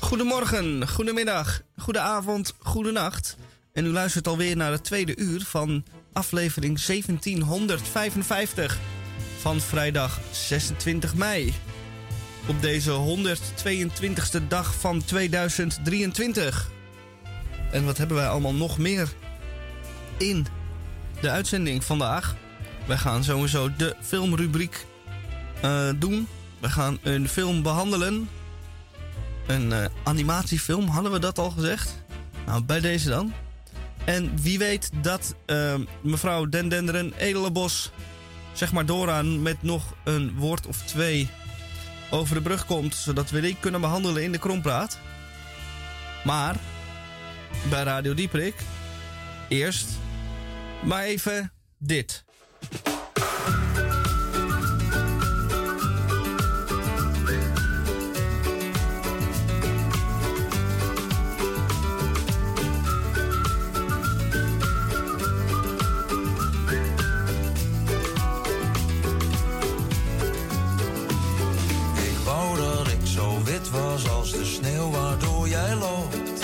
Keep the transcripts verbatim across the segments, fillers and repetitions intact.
Goedemorgen, goedemiddag, goedenavond, goedenacht. En u luistert alweer naar het tweede uur van aflevering zeventienhonderdvijfenvijftig van vrijdag zesentwintig mei. Op deze honderdtweeëntwintigste dag van tweeduizend drieëntwintig. En wat hebben wij allemaal nog meer in de uitzending vandaag? Wij gaan sowieso de filmrubriek uh, doen. We gaan een film behandelen. Een uh, animatiefilm, hadden we dat al gezegd? Nou, bij deze dan. En wie weet dat uh, mevrouw Den Denderen Edelenbos zeg maar dooraan met nog een woord of twee over de brug komt, zodat we die kunnen behandelen in de Krompraat. Maar bij Radio Dieprik eerst maar even dit. Was als de sneeuw waardoor jij loopt.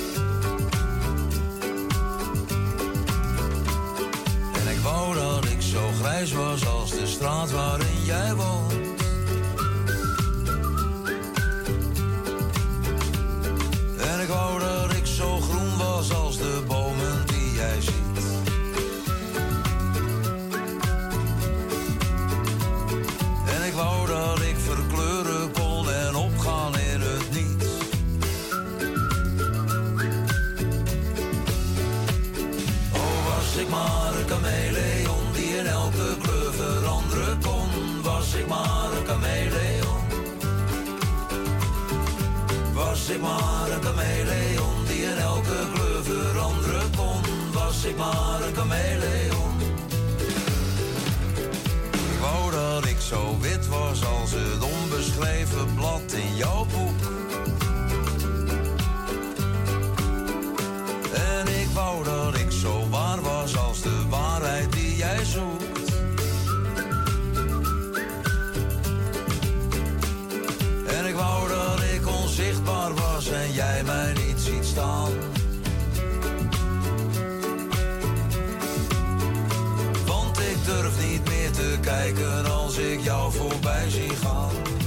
En ik wou dat ik zo grijs was als de straat waarin jij woont. En ik wou dat ik zo groen was als de bomen die jij ziet. En ik wou dat ik verkleuren kon en opgaan in het niets. Oh, was ik maar een chameleon die in elke kleur veranderen kon. Was ik maar een chameleon. Was ik maar een chameleon die in elke kleur veranderen kon. Was ik maar een chameleon. Ik wou dat ik zo wit was als het onbeschreven blad in jouw boek. En ik wou dat ik zo waar was als de waarheid die jij zoekt. En ik wou dat ik onzichtbaar was en jij mij niet ziet staan. Want ik durf niet meer te kijken als ik jou voorbij zie gaan.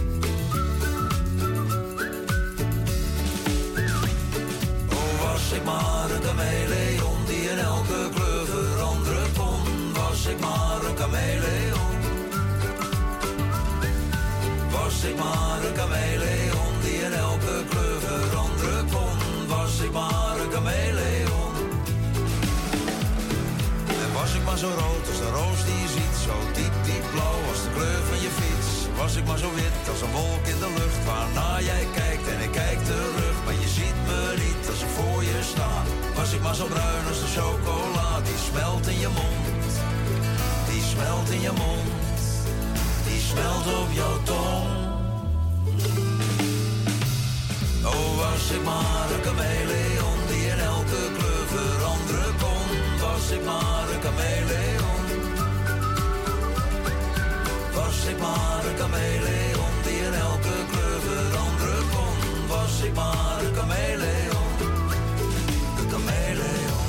Oh, was ik maar een chameleon die in elke kleur veranderen kon. Was ik maar een chameleon. Was ik maar een chameleon die in elke kleur veranderen kon. Was ik maar een chameleon. En was ik maar zo rood als de roos die je ziet, zo diep, diep blauw als de kleur van je fiets. Was ik maar zo wit als een wolk in de lucht, waarna jij kijkt en ik kijk terug. Maar je ziet me niet als ik voor je sta. Was ik maar zo bruin als de chocola, die smelt in je mond. Die smelt in je mond. Die smelt op jouw tong. Oh, was ik maar een chameleon die in elke kleur veranderen kon. Was ik maar een chameleon. Was ik maar een chameleon die in elke kleur veranderen kon. Was ik maar een chameleon. Een chameleon.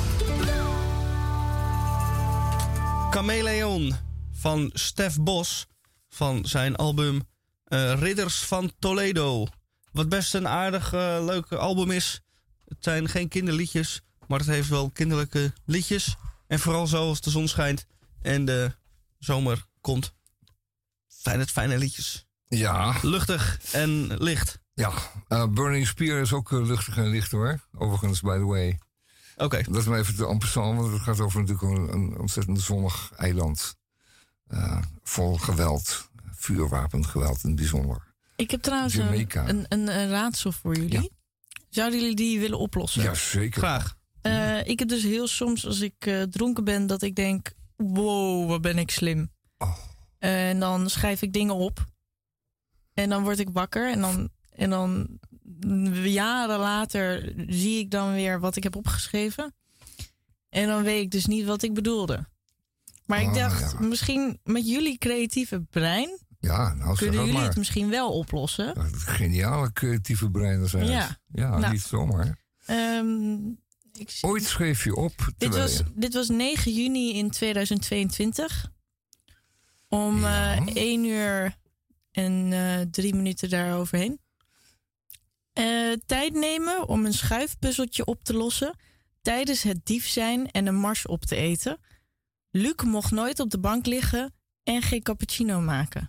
Chameleon van Stef Bos van zijn album uh, Ridders van Toledo. Wat best een aardig uh, leuk album is. Het zijn geen kinderliedjes, maar het heeft wel kinderlijke liedjes. En vooral zo als de zon schijnt en de zomer komt, zijn het fijne liedjes. Ja. Luchtig en licht. Ja, uh, Burning Spear is ook uh, luchtig en licht hoor. Overigens, by the way. Oké. Okay. Dat is maar even te ampersand, want het gaat over natuurlijk een, een ontzettend zonnig eiland. Uh, vol geweld, vuurwapengeweld in het bijzonder. Ik heb trouwens een, een, een raadsel voor jullie. Ja. Zouden jullie die willen oplossen? Ja, zeker. Graag. Uh, ik heb dus heel soms, als ik uh, dronken ben, dat ik denk, wow, wat ben ik slim. Oh. Uh, en dan schrijf ik dingen op. En dan word ik wakker. En dan, en dan jaren later zie ik dan weer wat ik heb opgeschreven. En dan weet ik dus niet wat ik bedoelde. Maar ik oh, dacht, ja. misschien met jullie creatieve brein Ja, nou, zeg Kunnen dat jullie maar. het misschien wel oplossen? Ja, dat geniale creatieve breinen zijn. Ja. het. Ja, Nou. niet zomaar. Ehm, ik, zie- Ooit schreef je op. dit, terwijl was, je- dit was negen juni in tweeduizend tweeëntwintig. Om Ja. eh één uur en eh, drie minuten daaroverheen. Eh, tijd nemen om een schuifpuzzeltje op te lossen tijdens het dief zijn en een mars op te eten. Luc mocht nooit op de bank liggen en geen cappuccino maken.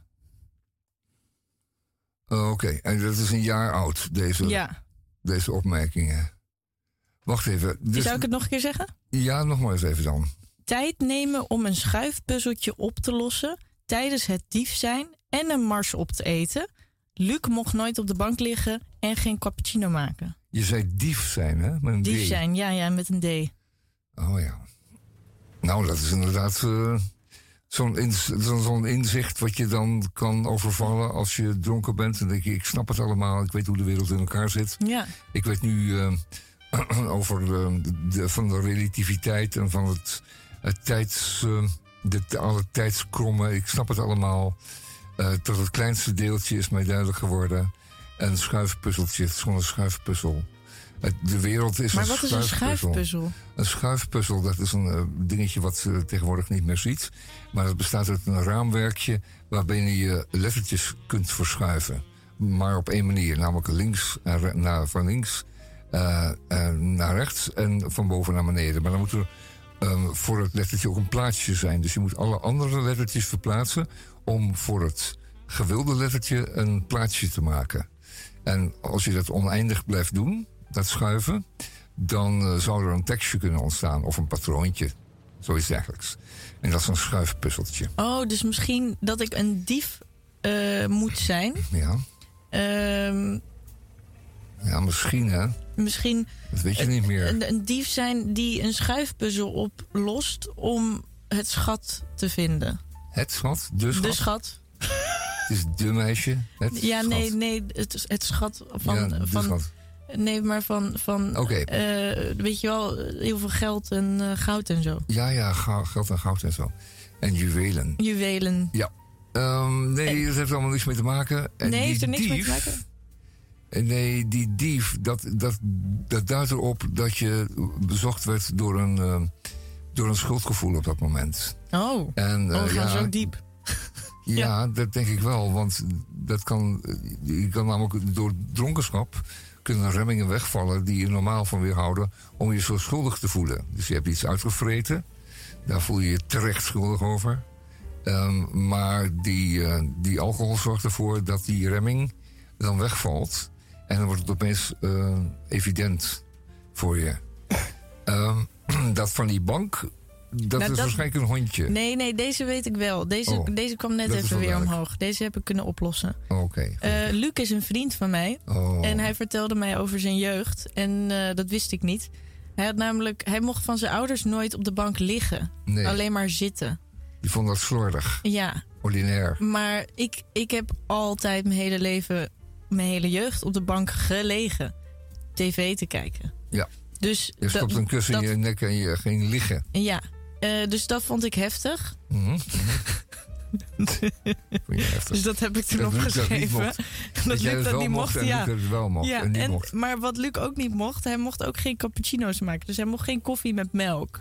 Oh, Oké, en dat is een jaar oud, deze, Ja, deze opmerkingen. Wacht even. Dus, zou ik het nog een keer zeggen? Ja, nog maar eens even dan. Tijd nemen om een schuifpuzzeltje op te lossen tijdens het dief zijn en een mars op te eten. Luc mocht nooit op de bank liggen en geen cappuccino maken. Je zei dief zijn, hè? Met een Dief D. zijn, ja, ja, met een D. Oh ja. Nou, dat is inderdaad eh, zo'n ins- zo- zo'n inzicht wat je dan kan overvallen als je dronken bent. En denk je, ik snap het allemaal, ik weet hoe de wereld in elkaar zit. Ja, Ik weet nu eh, over de, de, van de relativiteit en van het, het tijds, eh, de, de- alle tijdskrommen. Ik snap het allemaal. Eh, tot het kleinste deeltje is mij duidelijk geworden. Een schuifpuzzeltje, het is gewoon een schuifpuzzel. Het- De wereld is maar een wat is een schuifpuzzel? Een schuifpuzzel, dat is een eh, dingetje wat je tegenwoordig niet meer ziet. Maar het bestaat uit een raamwerkje waarbinnen je lettertjes kunt verschuiven. Maar op één manier, namelijk links en re- naar, van links eh, eh, naar rechts en van boven naar beneden. Maar dan moet er eh, voor het lettertje ook een plaatsje zijn. Dus je moet alle andere lettertjes verplaatsen om voor het gewilde lettertje een plaatsje te maken. En als je dat oneindig blijft doen, dat schuiven, dan eh, zou er een tekstje kunnen ontstaan of een patroontje. Zoiets dergelijks. En dat is een schuifpuzzeltje. Oh, dus misschien dat ik een dief eh, moet zijn. Ja, Ehm, ja misschien hè. misschien Dat weet je niet meer. een, een dief zijn die een schuifpuzzel oplost om het schat te vinden. Het schat, de schat. De schat. Het is de meisje. Het Ja, schat. nee, nee, het, het schat van... ja, de van schat. Nee, maar van, van Oké. eh, weet je wel, heel veel geld en eh, goud en zo. Ja, ja, ga- geld en goud en zo. En juwelen. Juwelen. Ehm, nee, dat heeft allemaal niks mee te maken. En Nee, die heeft er niks mee te dief- maken? Nee, die dief, dat, dat, dat duidt erop dat je bezocht werd door een, eh, door een schuldgevoel op dat moment. Oh, En, eh, oh we gaan ja, zo diep. Ja, dat denk ik wel. Want dat kan, je kan namelijk door dronkenschap kunnen remmingen wegvallen die je normaal van weerhouden om je zo schuldig te voelen. Dus je hebt iets uitgevreten, daar voel je je terecht schuldig over. Ehm, maar die, eh, die alcohol zorgt ervoor dat die remming dan wegvalt. En dan wordt het opeens eh, evident voor je. Ehm, dat van die bank, dat Nou, is dat- waarschijnlijk een hondje. Nee, nee, deze weet ik wel. Deze, Oh, deze kwam net dat is even wel weer duidelijk. omhoog. Deze heb ik kunnen oplossen. Oké. Eh, Luc is een vriend van mij. oh. En hij vertelde mij over zijn jeugd. En eh, dat wist ik niet. Hij had namelijk, hij mocht van zijn ouders nooit op de bank liggen. nee, Alleen maar zitten. die vond dat slordig, Ja, ordinair. maar ik, ik heb altijd mijn hele leven, mijn hele jeugd op de bank gelegen. tv te kijken. Ja. Dus Je dat- stopt een kussen dat- in je nek en je ging liggen. Ja, Eh, dus dat vond ik heftig. Mhm, mhm. Vond je heftig. Dus dat heb ik toen Dat Luc dat niet opgeschreven. mocht. Dat jij Luc het dat wel niet mocht, en ja. Luc het wel mocht Ja, en niet en, mocht. maar wat Luc ook niet mocht, hij mocht ook geen cappuccino's maken. Dus hij mocht geen koffie met melk.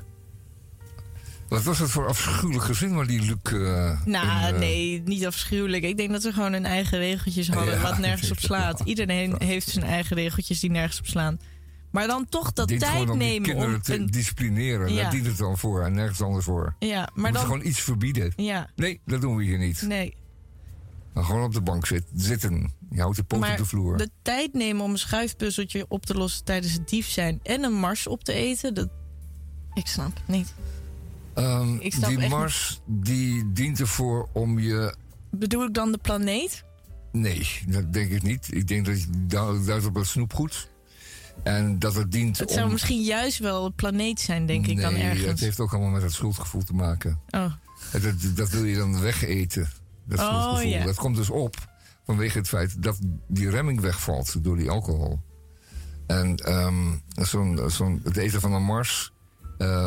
Wat was dat voor afschuwelijk gezin waar die Luc... eh, Nou, in, eh, nee, niet afschuwelijk. Ik denk dat ze gewoon hun eigen regeltjes hadden, Ja, wat nergens op slaat. ja. Iedereen heeft zijn eigen regeltjes die nergens op slaan. Maar dan toch dat dient tijd gewoon om die nemen kinderen om... te Een, disciplineren. Ja. Daar dient het dan voor en nergens anders voor. ja, Maar maar dan... dan... gewoon iets verbieden. Ja, Nee, dat doen we hier niet. nee. Dan gewoon op de bank zit, zitten. Je houdt de poot Maar op de vloer. de tijd nemen om een schuifpuzzeltje op te lossen tijdens het dief zijn en een mars op te eten, dat... Ik snap het niet. Ehm, ik snap die echt mars die dient ervoor om je... Bedoel ik dan de planeet? Nee, dat denk ik niet. Ik denk dat je du- duidt op het snoepgoed. En dat het dient Het om... zou misschien juist wel een planeet zijn, denk ik dan Nee, ergens. het heeft ook allemaal met het schuldgevoel te maken. Oh, En Dat, dat wil je dan wegeten, dat Oh, schuldgevoel. ja. Dat komt dus op vanwege het feit dat die remming wegvalt door die alcohol. En ehm, zo'n, zo'n, het eten van een mars ehm,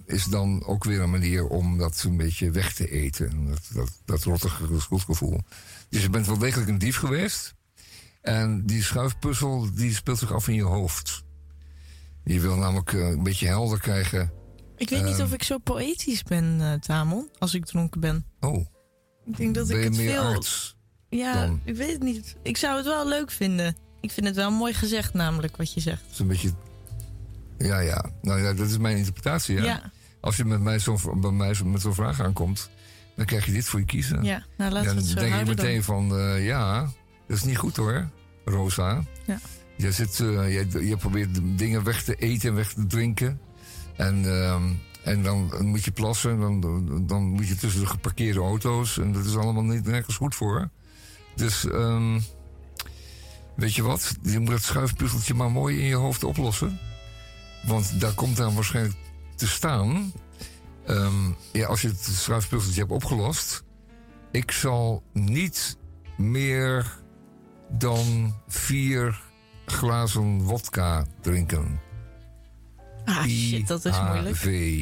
is dan ook weer een manier om dat een beetje weg te eten. Dat, dat, dat rottige schuldgevoel. Dus je bent wel degelijk een dief geweest. En die schuifpuzzel die speelt zich af in je hoofd. Je wil namelijk uh, een beetje helder krijgen. Ik weet uh, niet of ik zo poëtisch ben, uh, Tamon, als ik dronken ben. Oh. Ik denk dat ben ik je het meer veel... arts Ja, dan? Ik weet het niet. Ik zou het wel leuk vinden. Ik vind het wel mooi gezegd, namelijk, wat je zegt. Het is een beetje... Ja, ja. Nou ja, dat is mijn interpretatie, ja. Ja. Als je met mij zo, bij mij zo, met zo'n vraag aankomt, dan krijg je dit voor je kiezen. Ja, nou laten ja, we het zo dan denk je meteen dan. van, uh, ja, dat is niet goed hoor, Rosa. Ja. Je, zit, uh, je, je probeert dingen weg te eten en weg te drinken. En, uh, en dan moet je plassen, dan, dan moet je tussen de geparkeerde auto's. En dat is allemaal niet nergens goed voor. Dus, um, weet je wat? Je moet dat schuifpuzzeltje maar mooi in je hoofd oplossen. Want daar komt dan waarschijnlijk te staan. Um, ja, als je het schuifpuzzeltje hebt opgelost. Ik zal niet meer dan vier glazen wodka drinken. Ah shit, dat is moeilijk. I H V.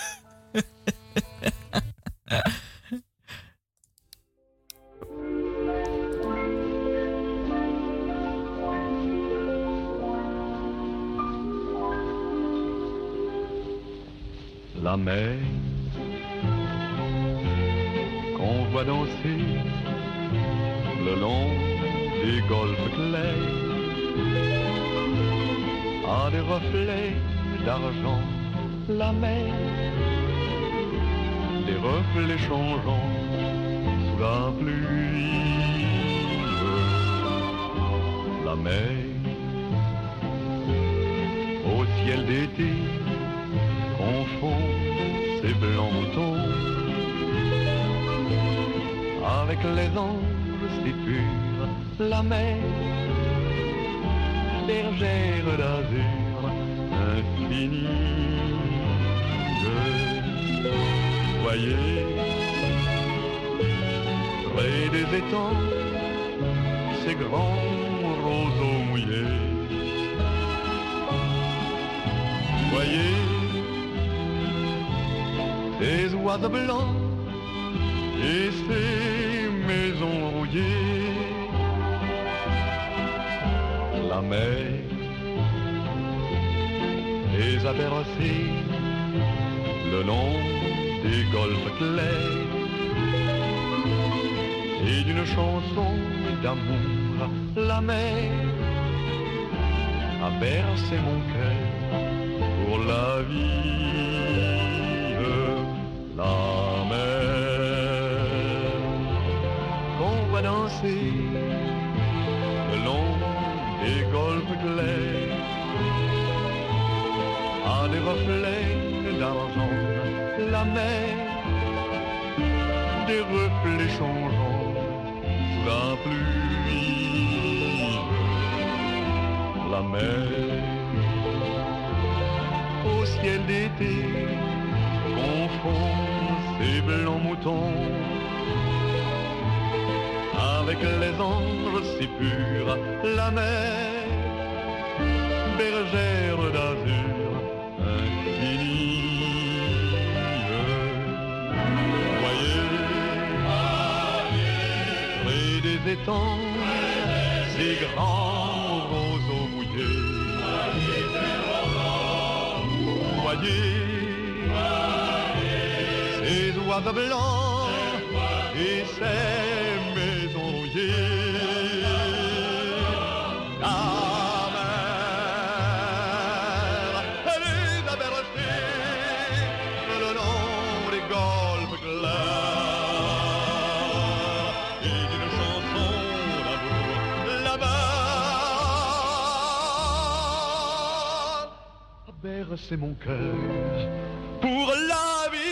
La mer qu'on voit danser le long des golfes clairs a des reflets d'argent. La mer, des reflets changeants sous la pluie. La mer au ciel d'été confond ses blancs moutons avec les anges si purs. La mer, bergère d'azur infinie. Voyez, près des étangs, ces grands roseaux mouillés. Voyez, ces oiseaux blancs et ces maisons rouillées. La mer les a bercés le long des golfes clairs et d'une chanson d'amour. La mer a bercé mon cœur pour la vie. La mer qu'on va danser le long des golfes clairs a des reflets d'argent. La mer, des reflets changeants sous la pluie. La mer au ciel d'été confond ces blancs moutons avec les anges si purs. La mer, bergère d'azur infinie. Voyez, près des étangs, ces grands roseaux mouillés. Voyez, ces oiseaux blancs et ces maisons rouillées. La mer, elle les a bercés le long des golfes clairs et d'une chanson d'amour. La mer a bercé mon cœur pour la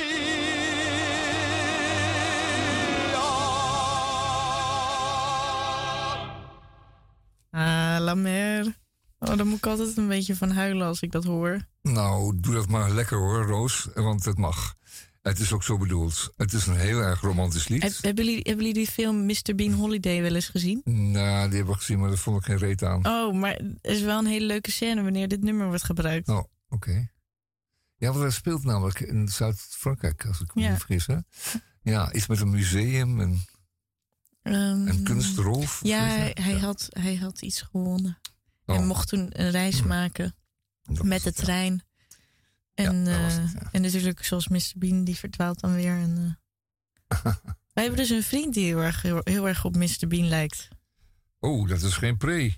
Ah, la mer. Oh, daar moet ik altijd een beetje van huilen als ik dat hoor. Nou, doe dat maar lekker hoor, Roos. Want het mag. Het is ook zo bedoeld. Het is een heel erg romantisch lied. Heb, hebben, jullie, hebben jullie die film mister Bean Holiday wel eens gezien? Nou, die hebben we gezien, maar daar vond ik geen reet aan. Oh, maar er is wel een hele leuke scène wanneer dit nummer wordt gebruikt. Oh, oké. Okay. Ja, want hij speelt namelijk in Zuid-Frankrijk, als ik me Ja. niet vergis. Hè? Ja, iets met een museum en, Ehm, en kunstroof. Ja, of hij, zoiets, hij, had, hij had iets gewonnen. Oh. Hij mocht toen een reis maken Dat met was de het, ja. trein. En, Ja, dat was eh, het, ja. en natuurlijk, zoals mister Bean, die verdwaalt dan weer. En, eh. Wij hebben dus een vriend die heel erg, heel, heel erg op mister Bean lijkt. Oh, dat is geen pre.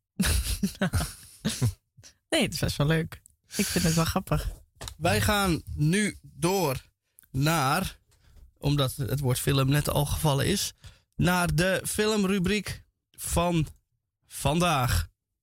Nee, het is best wel leuk. Ik vind het wel grappig. Wij gaan nu door naar, omdat het woord film net al gevallen is, naar de filmrubriek van vandaag.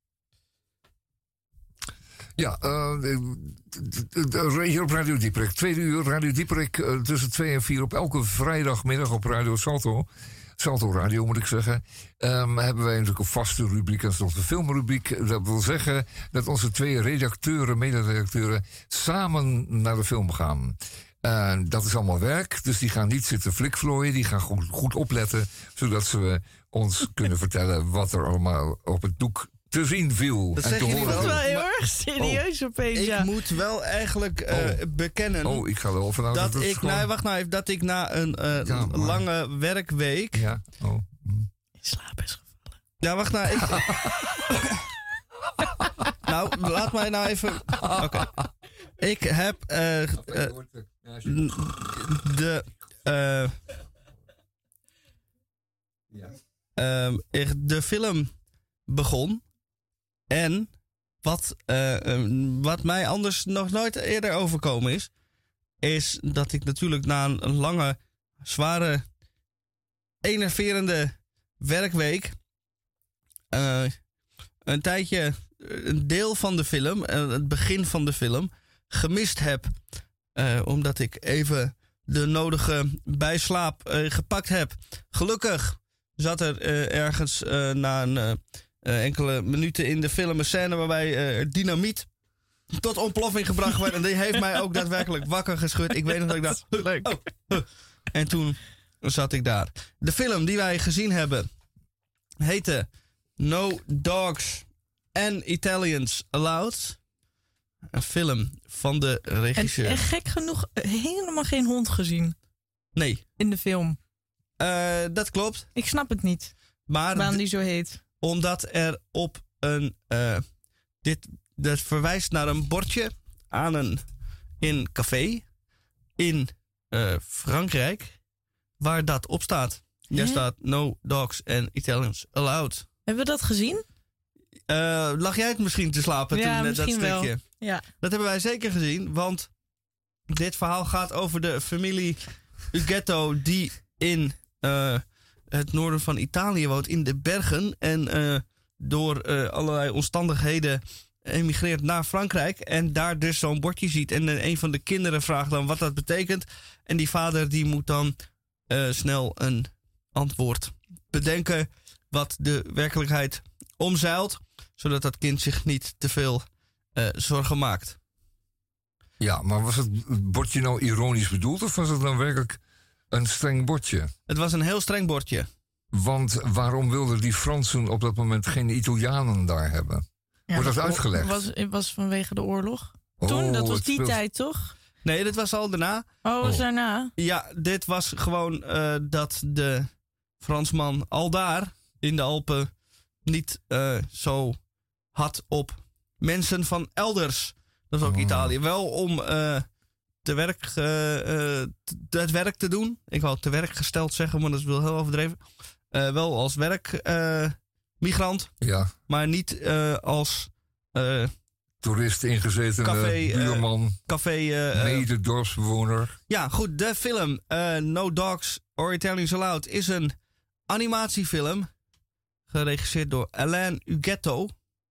Ja, uh, hier op Radio Dieperik. Tweede uur Radio Dieperik uh, tussen twee en vier op elke vrijdagmiddag op Radio Salto. Salto Radio moet ik zeggen. Um, hebben wij natuurlijk een vaste rubriek, dat is onze filmrubriek. Dat wil zeggen dat onze twee redacteuren, mederedacteuren, samen naar de film gaan. Uh, dat is allemaal werk, dus die gaan niet zitten flikvlooien. Die gaan goed, goed opletten, zodat ze ons kunnen vertellen wat er allemaal op het doek te zien viel. Dat en zeggen te jullie horen wel. Dat is viel. wel heel erg serieus opeens, Ik ja. moet wel eigenlijk eh, Oh. bekennen Oh, ik ga er wel vanuit dat, dat het ik, gewoon... nou, wacht nou even, dat ik na een eh, Ja, maar- lange werkweek. Ja, oh. hm. In slaap is gevallen. Ja, wacht nou, ik. Nou, laat mij nou even. Oké. Ik heb eh, eh, n- de. eh, Ja. ehm, ik de film begon. En wat, eh, ehm, wat mij anders nog nooit eerder overkomen is, is dat ik natuurlijk na een lange, zware, enerverende werkweek eh, een tijdje een deel van de film, eh, het begin van de film, gemist heb. Eh, omdat ik even de nodige bijslaap eh, gepakt heb. Gelukkig zat er eh, ergens eh, na een eh, eh, enkele minuten in de film een scène waarbij eh, dynamiet tot ontploffing gebracht werd. En die heeft mij ook daadwerkelijk wakker geschud. Ik weet nog dat ik dacht, leuk. Oh, huh. En toen zat ik daar. De film die wij gezien hebben heette No Dogs and Italians Allowed. Een film van de En, regisseur. en gek genoeg helemaal geen hond gezien Nee, in de film. eh, dat klopt. Ik snap het niet, Maar waarom d- die zo heet. omdat er op een... eh, dit, dat verwijst naar een bordje aan een in café in eh, Frankrijk, waar dat op staat. Daar Hè? staat No Dogs and Italians Allowed. Hebben we dat gezien? Eh, lag jij het misschien te slapen Ja, toen, net dat misschien wel. stukje? Ja. Dat hebben wij zeker gezien, want dit verhaal gaat over de familie Ughetto die in eh, het noorden van Italië woont, in de bergen. En eh, door eh, allerlei omstandigheden emigreert naar Frankrijk en daar dus zo'n bordje ziet. En eh, een van de kinderen vraagt dan wat dat betekent. En die vader die moet dan eh, snel een antwoord bedenken wat de werkelijkheid omzeilt, zodat dat kind zich niet te veel eh, zorgen maakt. Ja, maar was het bordje nou ironisch bedoeld of was het dan werkelijk een streng bordje? Het was een heel streng bordje. Want waarom wilden die Fransen op dat moment geen Italianen daar hebben? Ja, Wordt dat o- uitgelegd? Was, het was vanwege de oorlog. Toen, Oh, dat was het die speelt- tijd, toch? Nee, dit was al daarna. Oh, was Oh. daarna? Ja, dit was gewoon eh, dat de Fransman al daar in de Alpen niet eh, zo had op mensen van elders. Dat is ook Oh. Italië. Wel om eh, te werk, eh, eh, t- het werk te doen. Ik wou te werk gesteld zeggen, maar dat is wel heel overdreven. Eh, wel als werkmigrant, Ja, maar niet eh, als eh, toerist ingezeten, Café, eh, buurman, café. eh, eh, mededorpsbewoner. Ja, goed. De film eh, No Dogs or Italians Allowed is een animatiefilm. Geregisseerd door Alain Ughetto.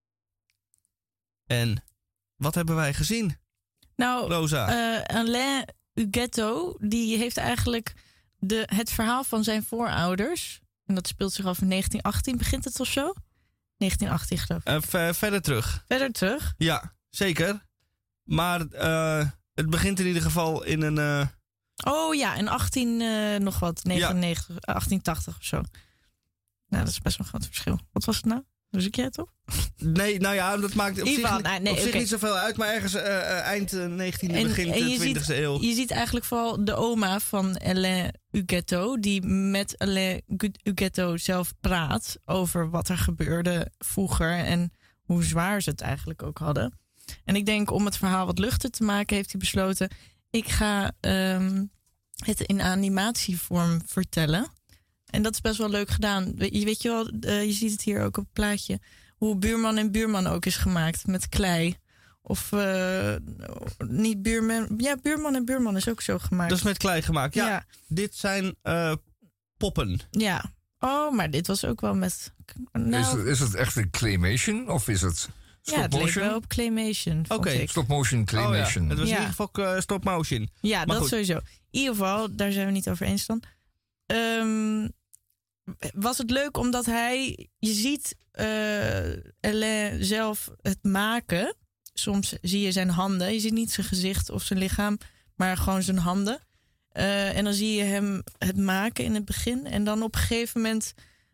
En wat hebben wij gezien, Nou, Rosa? eh, Alain Ughetto, die heeft eigenlijk de, het verhaal van zijn voorouders. En dat speelt zich af in negentien achttien, begint het of zo? negentien achttien geloof ik. Eh, ver- verder terug. Verder terug. Ja, zeker. Maar eh, het begint in ieder geval in een... eh, Oh ja, en achttien eh, nog wat, negenennegentig, achttientachtig of zo. Nou, dat is best wel een groot verschil. Wat was het nou? Zoek jij het op? Nee, nou ja, dat maakt op, Ivan, zich, nou, nee, op zich oké. niet zoveel uit. Maar ergens uh, uh, eind uh, negentiende, En- begin en je twintigste ziet- eeuw. Je ziet eigenlijk vooral de oma van Alain Huguetto, die met Alain Gu- Huguetto zelf praat over wat er gebeurde vroeger en hoe zwaar ze het eigenlijk ook hadden. En ik denk, om het verhaal wat luchtiger te maken, heeft hij besloten, ik ga ehm, het in animatievorm vertellen. En dat is best wel leuk gedaan. We- Je weet je wel, eh, je ziet het hier ook op het plaatje, hoe Buurman en Buurman ook is gemaakt met klei. Of eh, niet Buurman. Ja, Buurman en Buurman is ook zo gemaakt. Dat is met klei gemaakt. Ja, Ja. dit zijn uh, poppen. Ja. Oh, maar dit was ook wel met... Nou, Is, het, is het echt een claymation of is het stop ja, het leek motion? wel op claymation, vond Oké, ik. Stop motion claymation. Oh ja, het was Ja. in ieder geval uh, stop motion. Ja, Maar dat goed. sowieso. In ieder geval, daar zijn we niet over eens dan. Ehm, was het leuk omdat hij... Je ziet eh Alain zelf het maken. Soms zie je zijn handen. Je ziet niet zijn gezicht of zijn lichaam, maar gewoon zijn handen. Eh, en dan zie je hem het maken in het begin. En dan op een gegeven moment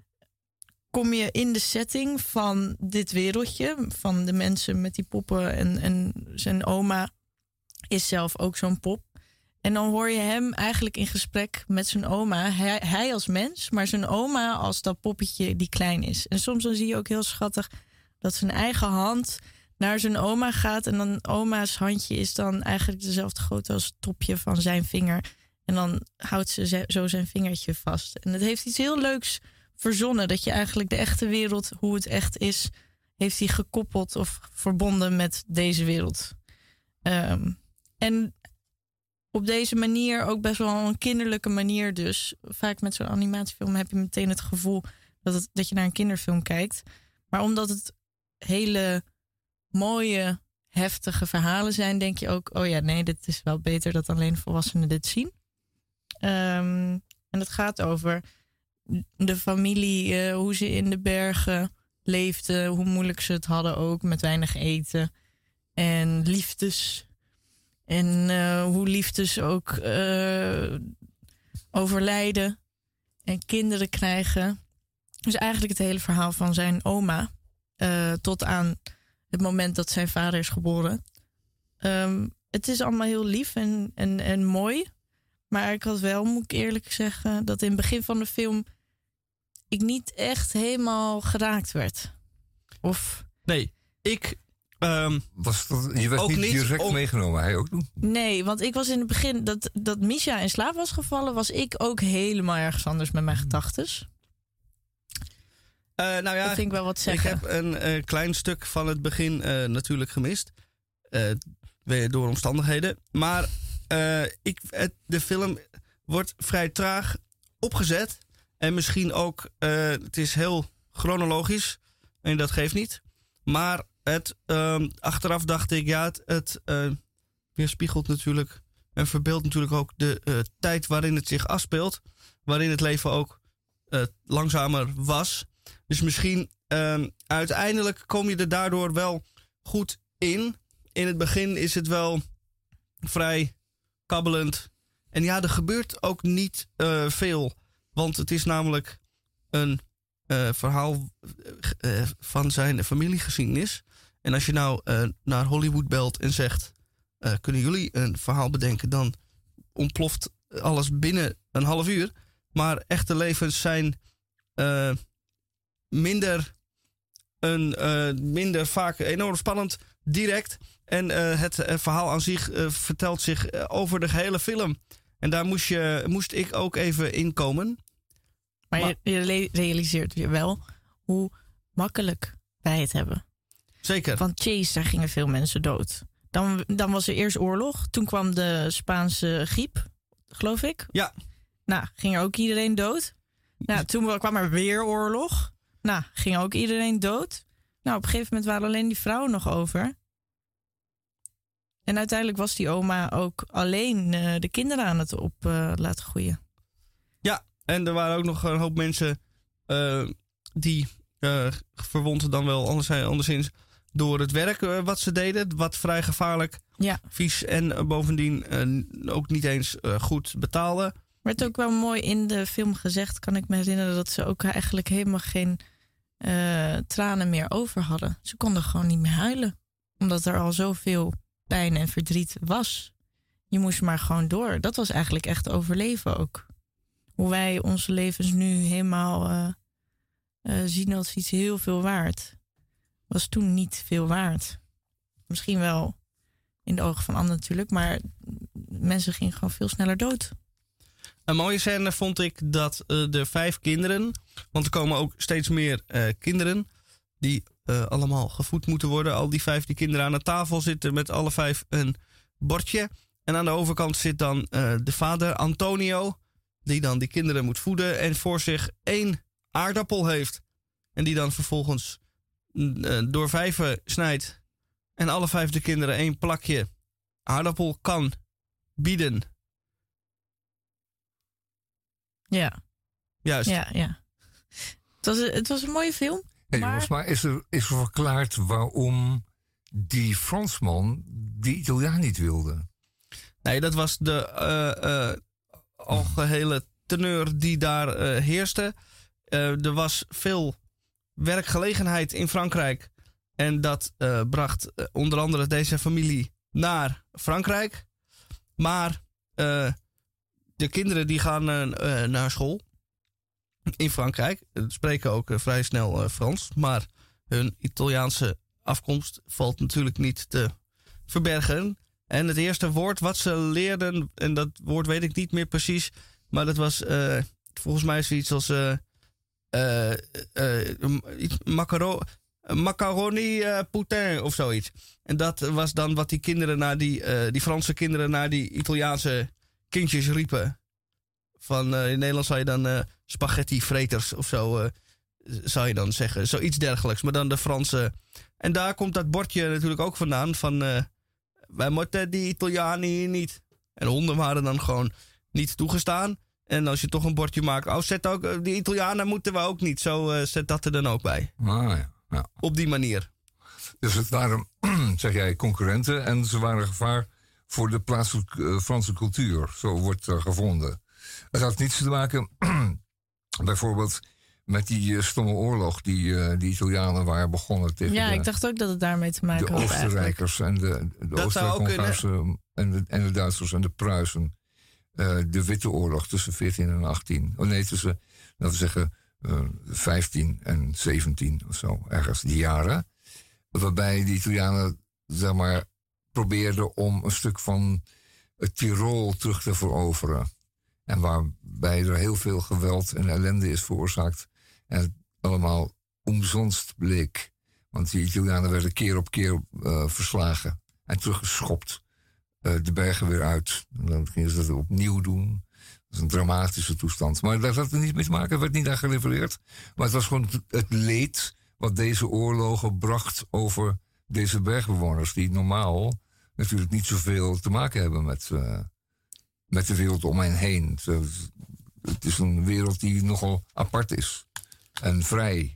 kom je in de setting van dit wereldje. Van de mensen met die poppen. En, en zijn oma is zelf ook zo'n pop. En dan hoor je hem eigenlijk in gesprek met zijn oma. Hij, hij als mens, maar zijn oma als dat poppetje die klein is. En soms dan zie je ook heel schattig dat zijn eigen hand naar zijn oma gaat. En dan oma's handje is dan eigenlijk dezelfde grootte als het topje van zijn vinger. En dan houdt ze ze- zo zijn vingertje vast. En het heeft iets heel leuks verzonnen. Dat je eigenlijk de echte wereld, hoe het echt is, heeft hij gekoppeld of verbonden met deze wereld. Ehm, en op deze manier, ook best wel een kinderlijke manier dus. Vaak met zo'n animatiefilm heb je meteen het gevoel dat, het, dat je naar een kinderfilm kijkt. Maar omdat het hele mooie, heftige verhalen zijn, denk je ook, oh ja, nee, dit is wel beter dat alleen volwassenen dit zien. Ehm, en het gaat over de familie, eh, hoe ze in de bergen leefden, hoe moeilijk ze het hadden ook, met weinig eten. En liefdes. En eh, hoe liefdes ook eh, overlijden en kinderen krijgen. Dus eigenlijk het hele verhaal van zijn oma. eh, tot aan het moment dat zijn vader is geboren. Ehm, het is allemaal heel lief en, en, en mooi. Maar ik had wel, moet ik eerlijk zeggen, dat in het begin van de film ik niet echt helemaal geraakt werd. Of Nee, ik... ehm, Was dat, je werd Ook niet niet direct om- meegenomen, hij ook niet. nee, want ik was in het begin dat, dat Misha in slaap was gevallen, was ik ook helemaal ergens anders met mijn gedachtes. eh, nou ja, Dat vind ik wel wat ik zeggen. heb een eh, klein stuk van het begin eh, natuurlijk gemist. Eh, weer door omstandigheden. Maar eh, ik, het, de film wordt vrij traag opgezet. En misschien ook, eh, het is heel chronologisch. En dat geeft niet. Maar het, ehm, achteraf dacht ik, ja, het, het eh, weerspiegelt natuurlijk en verbeeldt natuurlijk ook de eh, tijd waarin het zich afspeelt. Waarin het leven ook eh, langzamer was. Dus misschien ehm, uiteindelijk kom je er daardoor wel goed in. In het begin is het wel vrij kabbelend. En ja, er gebeurt ook niet eh, veel. Want het is namelijk een eh, verhaal eh, van zijn familiegeschiedenis. En als je nou eh, naar Hollywood belt en zegt, eh, kunnen jullie een verhaal bedenken? Dan ontploft alles binnen een half uur. Maar echte levens zijn eh, minder, een, eh, minder vaak enorm spannend, direct. En eh, het eh, verhaal aan zich eh, vertelt zich eh, over de gehele film. En daar moest, je, moest ik ook even inkomen. Maar, Maar- je, je le- realiseert je wel hoe makkelijk wij het hebben. Zeker. Van Chase, daar gingen veel mensen dood. Dan, dan was er eerst oorlog. Toen kwam de Spaanse griep, geloof ik. Ja. Nou, ging er ook iedereen dood. Nou, toen kwam er weer oorlog. Nou, ging ook iedereen dood. Nou, op een gegeven moment waren alleen die vrouwen nog over. En uiteindelijk was die oma ook alleen uh, de kinderen aan het op uh, laten groeien. Ja, en er waren ook nog een hoop mensen uh, die uh, verwond dan wel anders, anderszins door het werk uh, wat ze deden. Wat vrij gevaarlijk, ja. vies en uh, bovendien uh, ook niet eens uh, goed betaalde. Werd ook wel mooi in de film gezegd, kan ik me herinneren, dat ze ook eigenlijk helemaal geen uh, tranen meer over hadden. Ze konden gewoon niet meer huilen. Omdat er al zoveel pijn en verdriet was. Je moest maar gewoon door. Dat was eigenlijk echt overleven ook. Hoe wij onze levens nu helemaal uh, uh, zien als iets heel veel waard. Was toen niet veel waard. Misschien wel in de ogen van anderen natuurlijk. Maar mensen gingen gewoon veel sneller dood. Een mooie scène vond ik dat uh, de vijf kinderen... want er komen ook steeds meer uh, kinderen... die uh, allemaal gevoed moeten worden. Al die vijf die kinderen aan de tafel zitten... met alle vijf een bordje. En aan de overkant zit dan uh, de vader Antonio... die dan die kinderen moet voeden... en voor zich één aardappel heeft. En die dan vervolgens uh, door vijven snijdt... en alle vijf de kinderen één plakje aardappel kan bieden... Ja. Juist. Ja, ja. Het was, het was een mooie film. Hey, maar... jongens, maar is er, is er verklaard waarom die Fransman die Italiaan niet wilde? Nee, dat was de uh, uh, algehele teneur die daar uh, heerste. Uh, er was veel werkgelegenheid in Frankrijk. En dat uh, bracht uh, onder andere deze familie naar Frankrijk. Maar... Uh, De kinderen die gaan uh, uh, naar school in Frankrijk. Ze spreken ook uh, vrij snel uh, Frans. Maar hun Italiaanse afkomst valt natuurlijk niet te verbergen. En het eerste woord wat ze leerden... en dat woord weet ik niet meer precies... maar dat was uh, volgens mij zoiets als... Uh, uh, uh, macaro, macaroni uh, poutin of zoiets. En dat was dan wat die kinderen naar die, uh, die Franse kinderen... naar die Italiaanse... kindjes riepen. Van uh, in Nederland zou je dan uh, spaghetti vreters of zo uh, zou je dan zeggen. Zoiets dergelijks, maar dan de Franse. En daar komt dat bordje natuurlijk ook vandaan van uh, wij moeten die Italianen hier niet. En honden waren dan gewoon niet toegestaan. En als je toch een bordje maakt, oh zet ook, uh, die Italianen moeten we ook niet. Zo uh, zet dat er dan ook bij. Ah, ja. Ja. Op die manier. Dus het waren, zeg jij, concurrenten en ze waren gevaar voor de plaatselijke uh, Franse cultuur. Zo wordt er gevonden. Het had niets te maken, bijvoorbeeld, met die uh, stomme oorlog die uh, de Italianen waren begonnen tegen Ja, de, ik dacht ook dat het daarmee te maken de had Oostenrijkers en de, de Oostenrijk-Hongaarse en de, en de Duitsers en de Pruisen. Uh, de Witte Oorlog tussen veertien en achttien. Oh nee, tussen, laten we zeggen, uh, vijftien en zeventien of zo, ergens die jaren. Waarbij de Italianen, zeg maar, probeerden om een stuk van het Tirol terug te veroveren. En waarbij er heel veel geweld en ellende is veroorzaakt. En het allemaal omsonst bleek. Want die Italianen werden keer op keer uh, verslagen. En teruggeschopt. Uh, de bergen weer uit. En dan gingen ze dat opnieuw doen. Dat is een dramatische toestand. Maar daar had er niet mee te maken. Er werd niet aan gerefereerd. Maar het was gewoon het leed wat deze oorlogen bracht over deze bergbewoners. Die normaal natuurlijk niet zoveel te maken hebben met, uh, met de wereld om hen heen. Het is een wereld die nogal apart is. En vrij.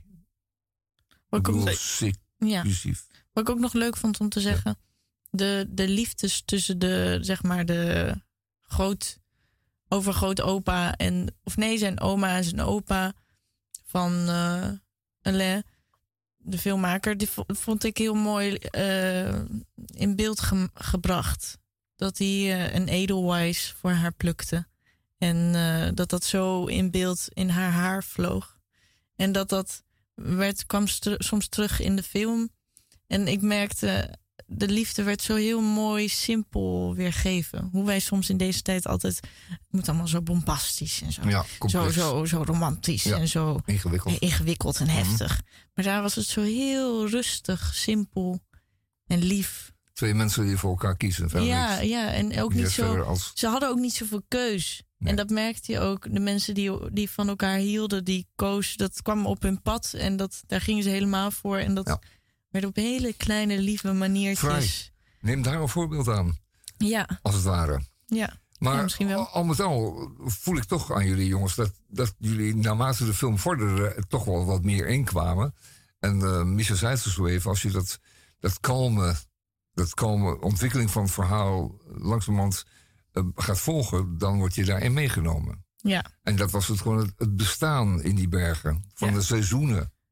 Wat ik, ook, ja. Wat ik ook nog leuk vond om te zeggen. Ja. De, de liefdes tussen de, zeg maar, de groot, overgrootopa en, of nee, zijn oma en zijn opa van uh, Alain, de filmmaker, die vond ik heel mooi uh, in beeld ge- gebracht. Dat hij uh, een edelweiss voor haar plukte. En uh, dat dat zo in beeld in haar haar vloog. En dat dat werd, kwam st- soms terug in de film. En ik merkte, de liefde werd zo heel mooi simpel weergeven. Hoe wij soms in deze tijd altijd, het moet allemaal zo bombastisch en zo. Ja, zo, zo, zo romantisch ja, en zo ingewikkeld, ingewikkeld en mm-hmm. heftig. Maar daar was het zo heel rustig, simpel en lief. Twee mensen die voor elkaar kiezen. Ja, niks. ja, en ook niet zo. Als... Ze hadden ook niet zoveel keus. Nee. En dat merkte je ook. De mensen die, die van elkaar hielden, die koos, dat kwam op hun pad. En dat, daar gingen ze helemaal voor. En dat ja. werd op hele kleine, lieve maniertjes. Vrij. Neem daar een voorbeeld aan. Ja. Als het ware. Ja. Maar ja, misschien wel. al met al voel ik toch aan jullie jongens dat, dat jullie naarmate de film vorderde toch wel wat meer inkwamen. En uh, Michel zei het zo even, als je dat, dat kalme, dat kalme ontwikkeling van het verhaal langzamerhand uh, gaat volgen, dan word je daarin meegenomen. Ja. En dat was het gewoon het, het bestaan in die bergen, van ja. de seizoenen.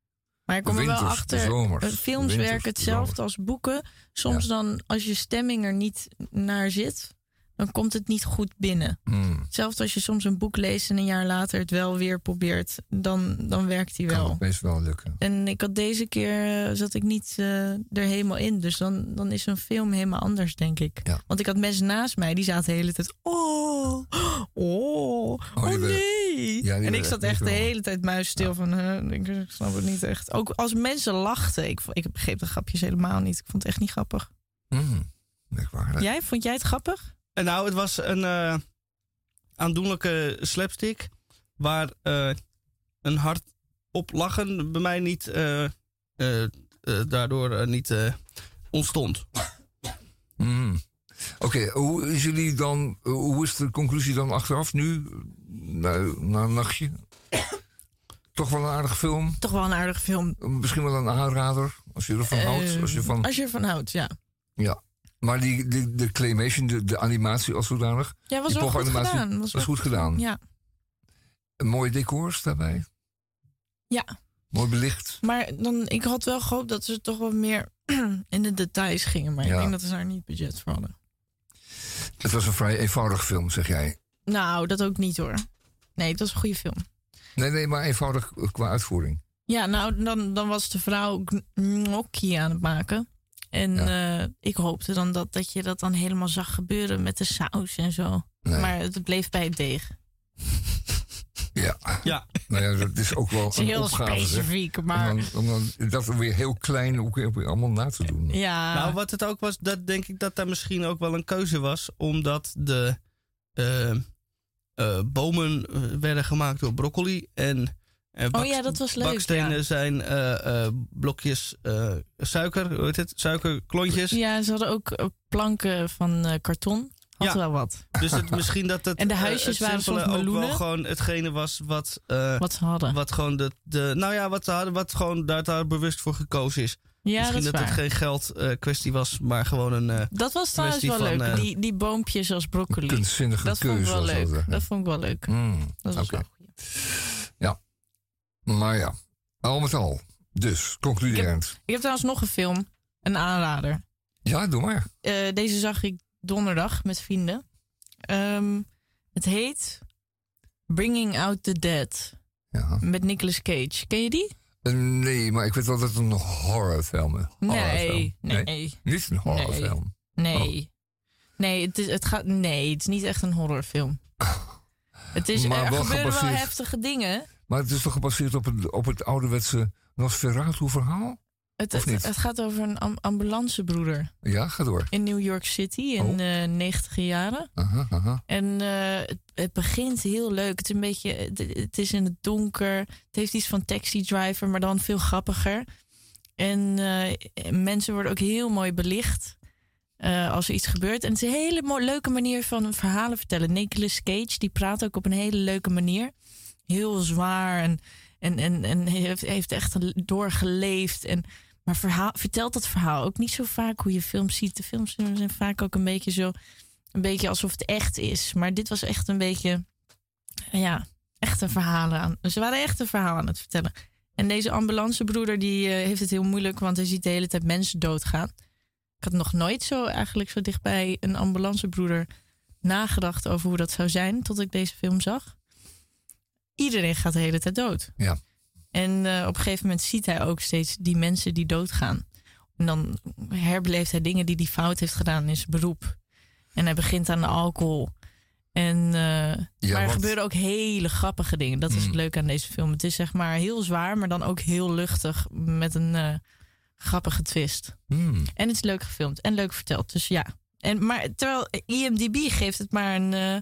Maar ik kom De er wel winters, achter, de zomers, eh, de films winters, werken de hetzelfde zomers. als boeken. Soms Ja. dan, als je stemming er niet naar zit, dan komt het niet goed binnen. Hmm. Hetzelfde als je soms een boek leest en een jaar later het wel weer probeert, dan, dan werkt die Kan wel. het best wel lukken. En ik had deze keer, uh, zat ik niet uh, er helemaal in. Dus dan, dan is een film helemaal anders, denk ik. Ja. Want ik had mensen naast mij, die zaten de hele tijd... Oh, oh, oh die nee. ja, die en ik werden zat echt echt de wel- hele tijd muisstil ja. van... Uh, ik, ik snap het niet echt. Ook als mensen lachten. Ik, ik begreep de grapjes helemaal niet. Ik vond het echt niet grappig. Mm, merkwaardig. Jij, vond jij het grappig? En nou, het was een uh, aandoenlijke slapstick... waar uh, een hart op lachen bij mij niet... Uh, uh, uh, daardoor uh, niet uh, ontstond. Mm. Oké, okay, hoe is jullie dan... Hoe is de conclusie dan achteraf nu? Na, na een nachtje? Toch wel een aardige film? Toch wel een aardige film. Misschien wel een aanrader, als je ervan uh, houdt. Als je, van... als je ervan houdt, ja. Ja. Maar die, de, de claymation, de, de animatie als zodanig... Ja, was wel goed gedaan. Was, was goed gedaan. Ja. Een mooie decors daarbij. Ja. Mooi belicht. Maar dan, ik had wel gehoopt dat ze toch wat meer in de details gingen. Maar ja. ik denk dat ze daar niet budget voor hadden. Het was een vrij eenvoudig film, zeg jij. Nou, dat ook niet hoor. Nee, het was een goede film. Nee, nee, maar eenvoudig qua uitvoering. Ja, nou, dan, dan was de vrouw gnocchi aan het maken. En ja. uh, ik hoopte dan dat, dat je dat dan helemaal zag gebeuren met de saus en zo. Nee. Maar het bleef bij het deeg. Ja. ja. Nou ja, dat is ook wel is een heel opgave. specifiek, maar... Om dan, om dan dat weer heel klein ook weer allemaal na te doen. Ja. Nou, wat het ook was, dat denk ik dat daar misschien ook wel een keuze was. Omdat de uh, uh, bomen werden gemaakt door broccoli. En uh, bak, oh ja, dat was leuk. bakstenen ja. zijn uh, uh, blokjes uh, suiker, hoe heet het? Suikerklontjes. Ja, ze hadden ook, ook planken van uh, karton. Had ja. wel wat. Dus het, misschien dat het, en de huisjes uh, het waren soms meloenen. ook wel gewoon hetgene was wat... Uh, wat ze hadden. Wat gewoon de, de, nou ja, wat ze hadden, wat gewoon daar, daar bewust voor gekozen is. Ja, misschien dat, dat het geen geld uh, kwestie was, maar gewoon een uh, dat was trouwens wel van, leuk, uh, die, die boompjes als broccoli. Kunstzinnige dat keuze. Vond ik wel leuk. Dat, dat vond ik wel leuk. Mm, dat was okay. wel goed. Ja. Maar ja, al met al. Dus, concluderend. Ik heb, ik heb trouwens nog een film, een aanrader. Ja, doe maar. Uh, deze zag ik donderdag met vrienden. Um, het heet Bringing Out the Dead. Ja. Met Nicolas Cage. Ken je die? Uh, nee, maar ik weet wel dat het een horrorfilm is. Nee, horrorfilm. nee, nee. Niet een horrorfilm. Nee. Nee. Oh. Nee, het is, het gaat, nee, het is niet echt een horrorfilm. Het is, maar er wel gebeuren gebaseerd, wel heftige dingen. Maar het is toch gebaseerd op het, op het ouderwetse Nosferatu-verhaal? Het, het, het gaat over een am- ambulancebroeder. Ja, ga door. In New York City in oh. uh, negentiger jaren. Aha, aha. En uh, het, het begint heel leuk. Het is een beetje, het, het is in het donker. Het heeft iets van Taxi Driver, maar dan veel grappiger. En uh, mensen worden ook heel mooi belicht uh, als er iets gebeurt. En het is een hele mo- leuke manier van verhalen vertellen. Nicolas Cage, die praat ook op een hele leuke manier. Heel zwaar en, en, en, en heeft, heeft echt doorgeleefd. En, maar verhaal, vertelt dat verhaal ook niet zo vaak hoe je films ziet. De films zijn vaak ook een beetje zo, een beetje alsof het echt is. Maar dit was echt een beetje, ja, echte verhalen aan. Ze waren echt een verhaal aan het vertellen. En deze ambulancebroeder die uh, heeft het heel moeilijk, want hij ziet de hele tijd mensen doodgaan. Ik had nog nooit zo eigenlijk zo dichtbij een ambulancebroeder nagedacht over hoe dat zou zijn, tot ik deze film zag. Iedereen gaat de hele tijd dood. Ja. En uh, op een gegeven moment ziet hij ook steeds die mensen die doodgaan. En dan herbeleeft hij dingen die hij fout heeft gedaan in zijn beroep. En hij begint aan de alcohol. En, uh, ja, maar er wat... gebeuren ook hele grappige dingen. Dat is mm. het leuke aan deze film. Het is zeg maar heel zwaar, maar dan ook heel luchtig. Met een uh, grappige twist. Mm. En het is leuk gefilmd en leuk verteld. Dus ja. En, maar terwijl I M D B geeft het maar een... Uh,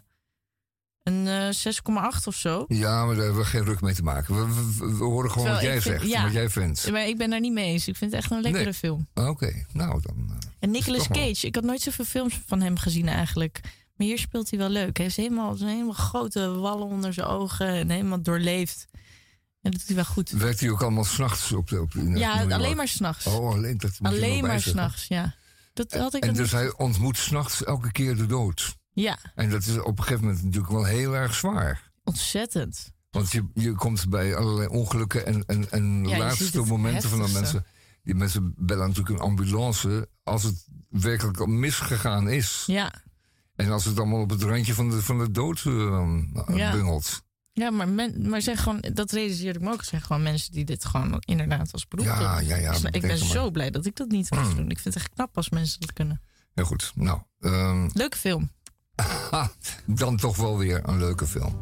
Een uh, zes komma acht of zo. Ja, maar daar hebben we geen ruk mee te maken. We, we, we horen gewoon Terwijl wat jij vind, zegt, ja, wat jij vindt. Maar ik ben daar niet mee eens. Ik vind het echt een lekkere nee. film. Oké, okay. nou dan... Uh, en Nicolas Cage, ik had nooit zoveel films van hem gezien eigenlijk. Maar hier speelt hij wel leuk. Hij heeft helemaal, helemaal grote wallen onder zijn ogen. En helemaal doorleefd. En dat doet hij wel goed. Werkt hij ook allemaal s'nachts op de... Op, in ja, alleen maar s'nachts. Oh, alleen dat moet Alleen maar s'nachts, ja. Dat had ik en dus niet... hij ontmoet s'nachts elke keer de dood. Ja. En dat is op een gegeven moment natuurlijk wel heel erg zwaar. Ontzettend. Want je, je komt bij allerlei ongelukken en, en, en Ja, je laatste ziet het momenten van de heftigste. mensen. Die mensen bellen natuurlijk een ambulance als het werkelijk al misgegaan is. Ja, En als het allemaal op het randje van de, van de dood uh, Ja. bungelt. ja maar, men, maar zeg gewoon, dat realiseerde ik me ook. Er zijn gewoon mensen die dit gewoon inderdaad als beroep Ja, doen. ja, ja. Dus ik ben bedenk er zo maar. blij dat ik dat niet hoef te Mm. doen. Ik vind het echt knap als mensen dat kunnen. Heel goed. Nou, ehm, Leuke film. ha, dan toch wel weer een leuke film.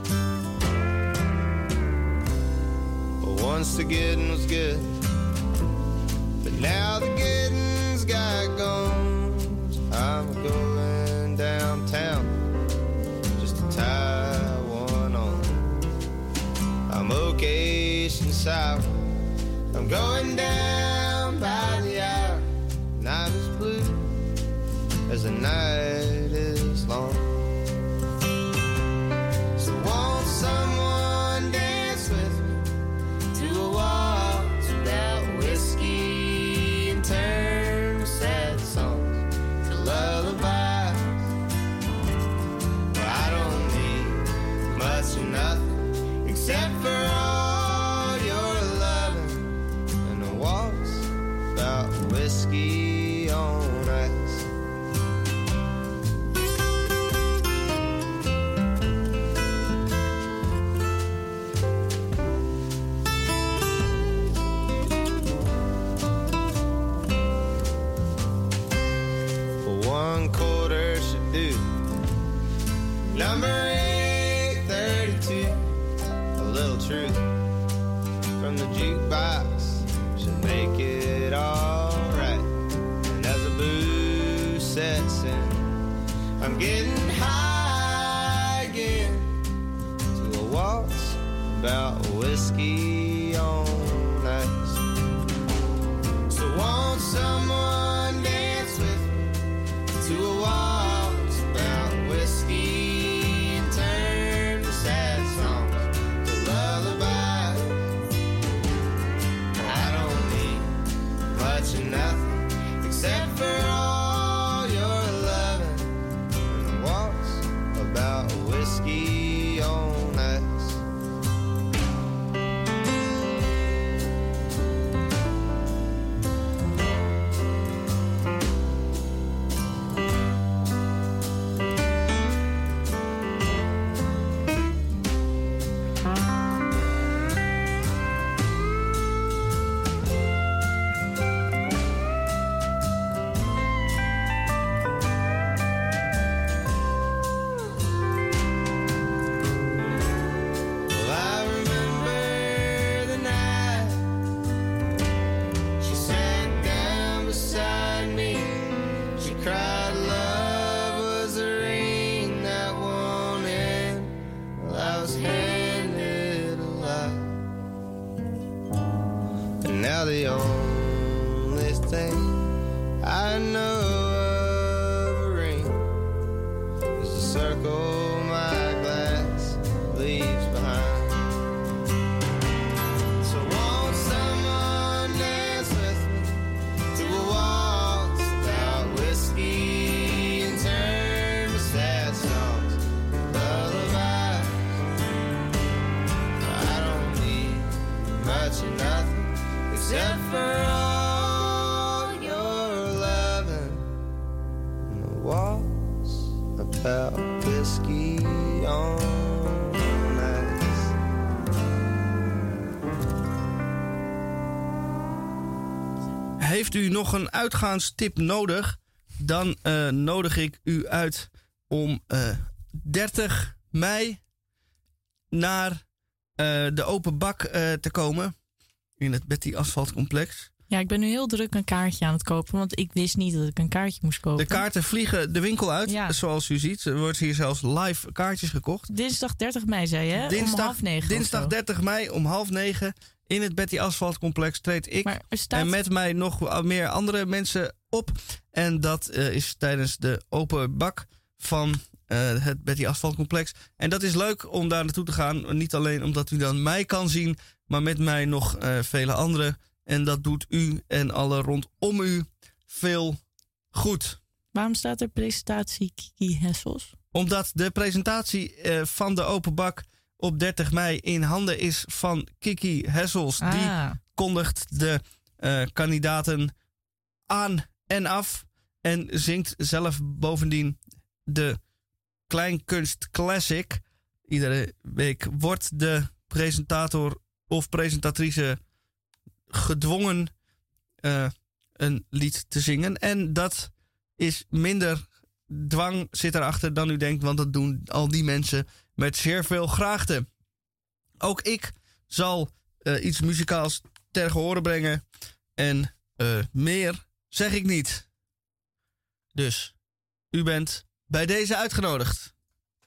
Once the getting was good, but now the getting's got gone. So I'm going downtown just to tie one on. I'm okay and sour. I'm going down by the hour. Night is blue as the night is long. So won't someone dance with me to a waltz without whiskey and turn sad songs to lullabies? Well, I don't need much or nothing except for all your loving and a waltz without whiskey on ice. One quarter should do. Number eight thirty-two. A little truth from the jukebox should make it alright. And as the booze sets in, I'm getting high again to a waltz about whiskey on ice. So won't someone dance with me to a waltz about whiskey and turn the sad songs to lullaby? I don't need much or nothing except for all your loving and a waltz about whiskey on ice. Well, I remember the night she sat down beside me. She cried love was a ring that won't end. Well, I was handed a lie. And now the only thing I know of a ring is the circle my glass leaves behind. So won't someone dance with me to a waltz about whiskey and turn the sad songs to lullabies? I don't need much or nothing except for all your loving and a waltz about whiskey on ice. Heeft u nog een uitgaanstip nodig? Dan eh, nodig ik u uit om eh, dertig mei naar eh, de open bak eh, te komen. In het Betty Asfaltcomplex. Ja, ik ben nu heel druk een kaartje aan het kopen, want ik wist niet dat ik een kaartje moest kopen. De kaarten vliegen de winkel uit, Ja. zoals u ziet. Er wordt hier zelfs live kaartjes gekocht. Dinsdag dertig mei, zei je, hè? Dinsdag, om half negen of dinsdag zo. dertig mei om half negen in het Betty Asfaltcomplex treed ik Maar er staat... en met mij nog wat meer andere mensen op. En dat eh, is tijdens de open bak van eh, het Betty Asfaltcomplex. En dat is leuk om daar naartoe te gaan. Niet alleen omdat u dan mij kan zien, maar met mij nog eh, vele anderen. En dat doet u en alle rondom u veel goed. Waarom staat er presentatie Kiki Hessels? Omdat de presentatie eh, van de open bak op dertig mei in handen is van Kiki Hessels. Ah. Die kondigt de uh, kandidaten aan en af. En zingt zelf bovendien de Kleinkunst Classic. Iedere week wordt de presentator of presentatrice gedwongen uh, een lied te zingen. En dat is minder dwang zit erachter dan u denkt, want dat doen al die mensen met zeer veel graagte. Ook ik zal uh, iets muzikaals ter gehore brengen. En uh, meer zeg ik niet. Dus, u bent bij deze uitgenodigd.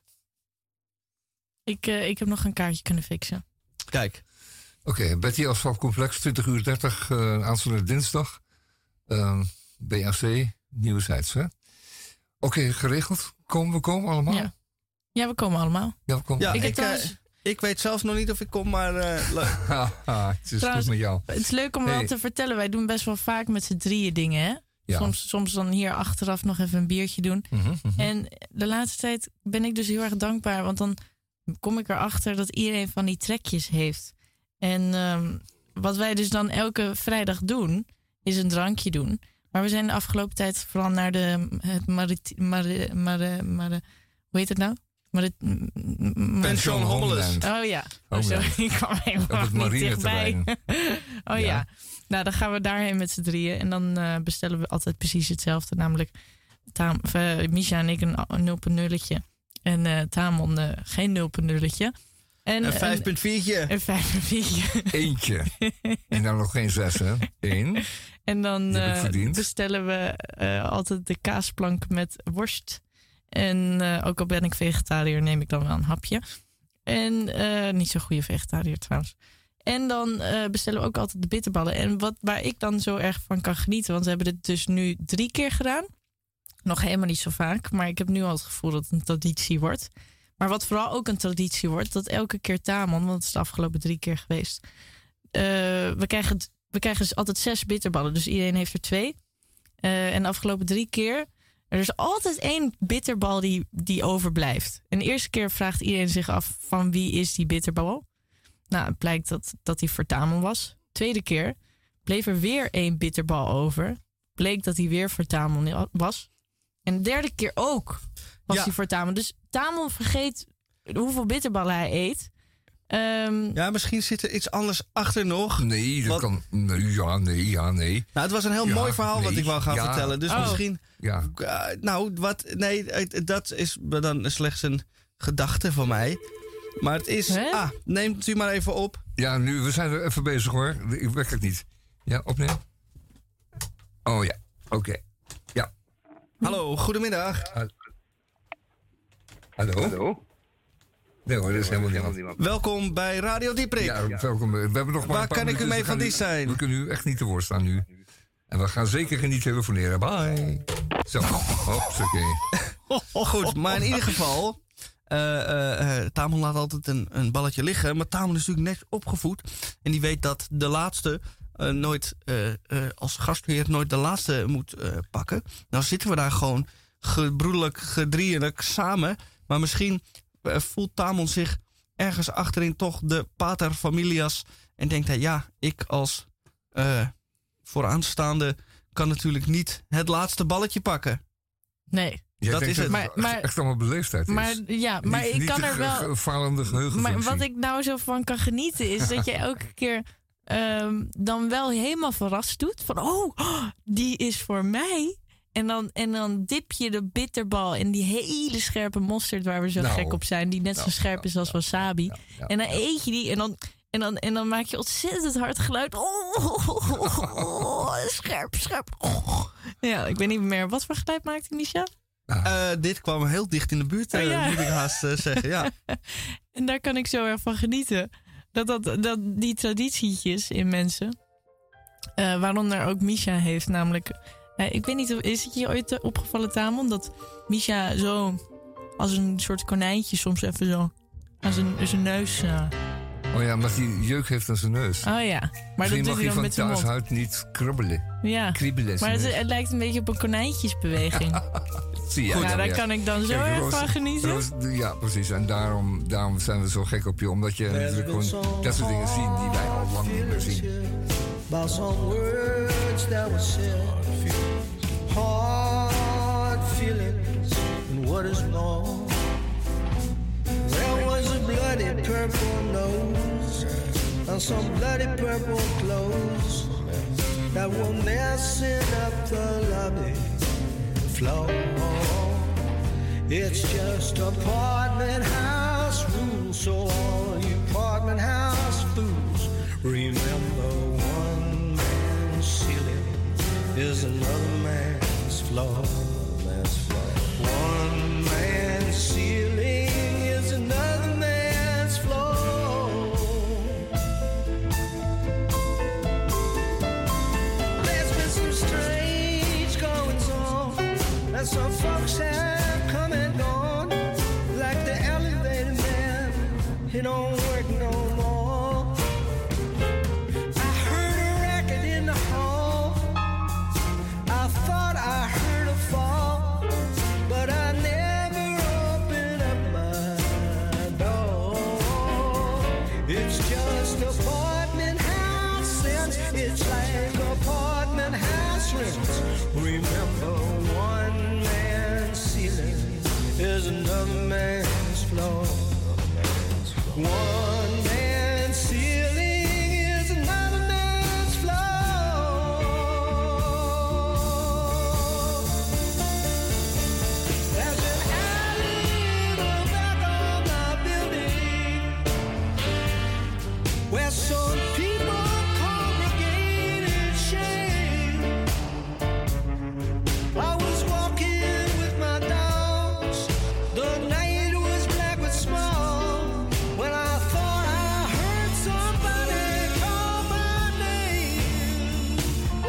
Ik, uh, ik heb nog een kaartje kunnen fixen. Kijk. Oké, okay, Betty Asphalt Complex, twintig uur dertig, uh, aanstaande dinsdag. Uh, B A C, Nieuwezijds, hè? Oké, okay, geregeld. Komen we komen allemaal? Ja. ja, we komen allemaal. Ja, we komen ja, allemaal. Ik, trouwens... uh, ik weet zelf nog niet of ik kom, maar... Uh, het is trouwens, goed met jou. Het is leuk om hey. wel te vertellen. Wij doen best wel vaak met z'n drieën dingen, hè? Ja. Soms, soms dan hier achteraf nog even een biertje doen. Mm-hmm, mm-hmm. En de laatste tijd ben ik dus heel erg dankbaar. Want dan kom ik erachter dat iedereen van die trekjes heeft. En um, wat wij dus dan elke vrijdag doen, is een drankje doen. Maar we zijn de afgelopen tijd vooral naar de... Het marit, marit, marit, marit, hoe heet het nou? Marit, Pension Hommeles. Oh ja. Oh, sorry. Ik kwam helemaal niet dichtbij. Oh ja. ja. Nou, dan gaan we daarheen met z'n drieën. En dan uh, bestellen we altijd precies hetzelfde. Namelijk Tam, uh, Misha en ik een nul punt nulletje. En uh, Tamon uh, geen nul punt nulletje. En een vijf punt viertje. Een vijf punt viertje. Eentje. En dan nog geen zes, hè? Eén. En dan uh, bestellen we uh, altijd de kaasplank met worst. En uh, ook al ben ik vegetariër, neem ik dan wel een hapje. En uh, niet zo'n goede vegetariër trouwens. En dan uh, bestellen we ook altijd de bitterballen. En wat, waar ik dan zo erg van kan genieten... want we hebben dit dus nu drie keer gedaan. Nog helemaal niet zo vaak. Maar ik heb nu al het gevoel dat het een traditie wordt. Maar wat vooral ook een traditie wordt... dat elke keer Tamon, want het is de afgelopen drie keer geweest... Uh, we, krijgen, we krijgen dus altijd zes bitterballen. Dus iedereen heeft er twee. Uh, en de afgelopen drie keer... er is altijd één bitterbal die, die overblijft. En de eerste keer vraagt iedereen zich af... van wie is die bitterbal? Nou, het blijkt dat, dat die voor Tamon was. Tweede keer bleef er weer één bitterbal over. Bleek dat hij weer voor Tamon was. En de derde keer ook was ja. hij voor Tamon. Dus Tamon vergeet hoeveel bitterballen hij eet. Um, ja, misschien zit er iets anders achter nog. Nee, dat wat... kan... Nee, ja, nee, ja, nee. Nou, het was een heel ja, mooi verhaal nee, wat ik wou gaan ja. vertellen. Dus oh. misschien... Ja. Uh, nou, wat... Nee, dat is dan slechts een gedachte van mij. Maar het is... Hè? Ah, neemt u maar even op. Ja, nu, we zijn er even bezig hoor. Ik werk het niet. Ja, opnemen. Oh ja, oké. Okay. Ja. Hallo, goedemiddag. Hallo. Hallo? Hallo? Nee hoor, dat is helemaal niet. Welkom bij Radio Dieprik. Ja, welkom. We hebben nog maar Waar een paar kan ik u mee van dienst zijn? We kunnen u echt niet te woord staan nu. En we gaan zeker niet telefoneren. Bye. Zo, hoppakee. Goed, maar in ieder geval... Uh, uh, uh, Tamon laat altijd een, een balletje liggen. Maar Tamon is natuurlijk net opgevoed. En die weet dat de laatste uh, nooit... Uh, uh, als gastheer nooit de laatste moet uh, pakken. Nou zitten we daar gewoon gebroedelijk, gedrieënlijk samen. Maar misschien uh, voelt Tamon zich ergens achterin toch de pater familias. En denkt hij, ja, ik als uh, vooraanstaande kan natuurlijk niet het laatste balletje pakken. Nee. Jij dat is het. Maar, maar, echt allemaal beleefdheid is. Maar, ja, maar niet, ik niet kan er wel... falende geheugenfunctie. Maar wat ik nou zo van kan genieten is dat je elke keer um, dan wel helemaal verrast doet. Van, oh, die is voor mij. En dan, en dan dip je de bitterbal in die hele scherpe mosterd waar we zo nou, gek op zijn. Die net nou, zo scherp nou, is als nou, wasabi. nou, nou, en dan nou. eet je die en dan... En dan, en dan maak je ontzettend hard geluid. Oh, oh, oh, oh, scherp, scherp. Oh. Ja, ik weet niet meer. Wat voor geluid maakt hij, Misha? Uh, dit kwam heel dicht in de buurt, uh, oh, ja. moet ik haast uh, zeggen. Ja. En daar kan ik zo erg van genieten. Dat, dat, dat die traditietjes in mensen. Uh, waaronder ook Misha heeft. Namelijk, uh, ik weet niet, is het je ooit opgevallen, Tamon? Dat Misha zo als een soort konijntje soms even zo aan zijn, zijn neus... Uh, Oh ja, omdat hij jeuk heeft aan zijn neus. Oh ja. Maar Misschien dat mag doet hij hij van thuishuid niet krabbelen. Ja. Kriebelen. Maar het, het lijkt een beetje op een konijntjesbeweging. zie je. Goed, ja, daar ja. kan ik dan zo Kijk, erg Roos- van genieten. Roos, ja, precies. En daarom, daarom zijn we zo gek op je. Omdat je natuurlijk gewoon dat soort dingen zien die wij al lang niet meer zien. About some words that were said, hard feelings, and what is more. There was a bloody purple nose and some bloody purple clothes that were messing up the lobby floor. It's just apartment house rules, so all you apartment house fools, remember one man's ceiling is another man's floor. One man's ceiling is another man's floor. There's been some strange goings on, and some folks have come and gone, like the elevator man, he don't work no more. I heard a racket in the hall, I thought I heard a fall, but I never opened up my door. It's just apartment house sense, it's like apartment house rent. Remember, one man's ceiling is another man's floor. One man's ceiling is another man's floor. There's an alley in the back of my building where some people congregate in shame. I was walking with my dogs, the night was black with smog, when I thought I heard somebody call my name.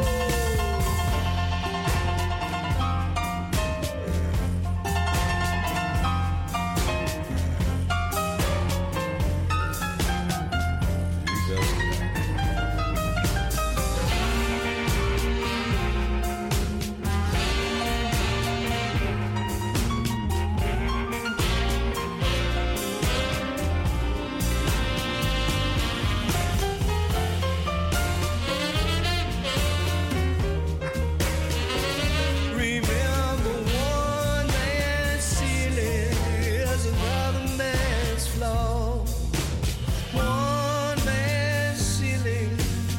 Remember, one man's ceiling is another man's floor. One man's ceiling.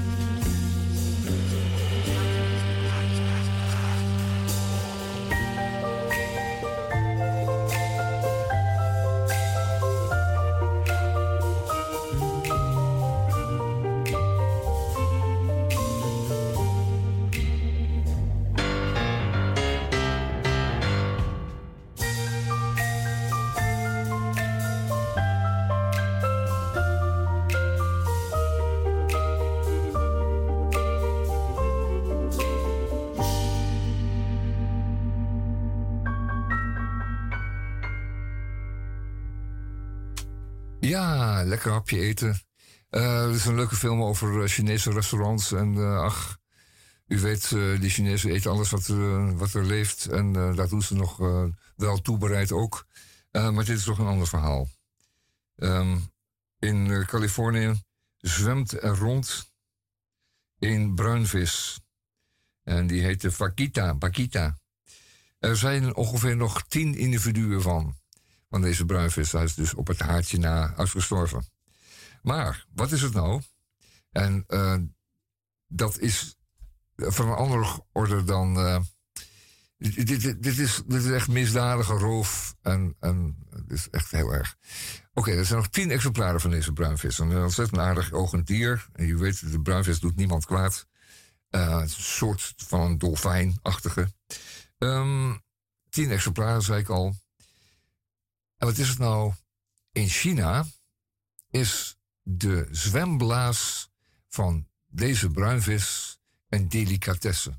Ja, lekker hapje eten. Eh, Het is een leuke film over eh, Chinese restaurants. En eh, ach, u weet, eh, die Chinezen eten alles wat, eh, wat er leeft. En eh, dat doen ze nog eh, wel toebereid ook. Eh, maar dit is toch een ander verhaal. Ehm, in eh, Californië zwemt er rond een bruinvis. En die heet de Vaquita, Vaquita. Er zijn ongeveer nog tien individuen van. Van deze bruinvis. Hij is dus op het haartje na uitgestorven. Maar, wat is het nou? En uh, dat is van een andere orde dan... Uh, dit, dit, dit, is, dit is echt misdadige roof. En, en het is echt heel erg. Oké, okay, er zijn nog tien exemplaren van deze bruinvis. Een ontzettend aardig ogend dier. En je weet, de bruinvis doet niemand kwaad. Uh, het is een soort van een dolfijnachtige. Um, tien exemplaren, zei ik al. En wat is het nou? In China is de zwemblaas van deze bruinvis een delicatesse.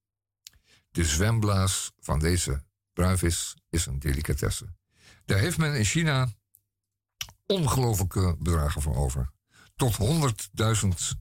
De zwemblaas van deze bruinvis is een delicatesse. Daar heeft men in China ongelooflijke bedragen voor over. Tot honderdduizend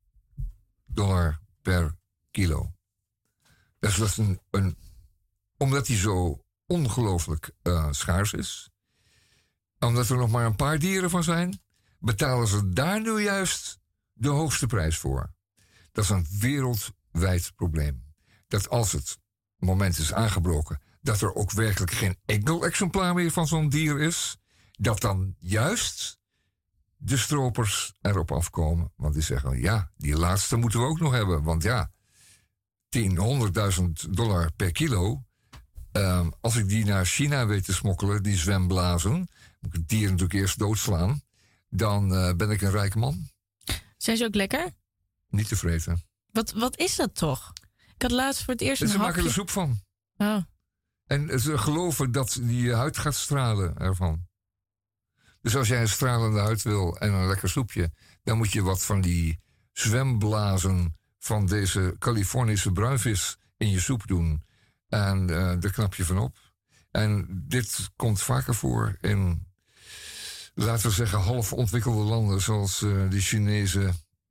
dollar per kilo. Dat is, dat is een, een... Omdat hij zo ongelooflijk uh, schaars is. Omdat er nog maar een paar dieren van zijn, betalen ze daar nu juist de hoogste prijs voor. Dat is een wereldwijd probleem. Dat als het moment is aangebroken, dat er ook werkelijk geen enkel exemplaar meer van zo'n dier is, dat dan juist de stropers erop afkomen. Want die zeggen, ja, die laatste moeten we ook nog hebben. Want ja, tien, honderdduizend dollar per kilo. Uh, als ik die naar China weet te smokkelen, die zwemblazen, moet ik het dier natuurlijk eerst doodslaan, dan uh, ben ik een rijke man. Zijn ze ook lekker? Niet te vreten. Wat, wat is dat toch? Ik had laatst voor het eerst en een ze hapje... maken er soep van. Oh. En ze geloven dat die huid gaat stralen ervan. Dus als jij een stralende huid wil en een lekker soepje, dan moet je wat van die zwemblazen van deze Californische bruinvis in je soep doen. En uh, daar knap je van op. En dit komt vaker voor in, laten we zeggen, half ontwikkelde landen, zoals uh, de Chinese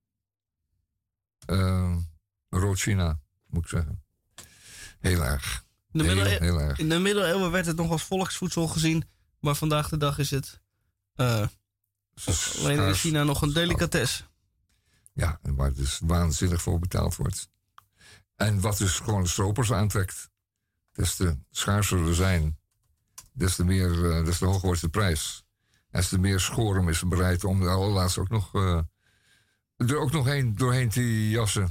uh, rood China, moet ik zeggen. Heel erg. In de, heel, middeleeuwen, heel erg. in de middeleeuwen werd het nog als volksvoedsel gezien, maar vandaag de dag is het uh, alleen in China nog een delicatesse. Ja, waar het dus waanzinnig voor betaald wordt. En wat dus gewoon de stropers aantrekt. Des te schaarser er zijn, des te, meer, uh, des te hoger wordt de prijs. Des te meer schorum is bereid om de allerlaatste ook nog, uh, er ook nog heen, doorheen te jassen.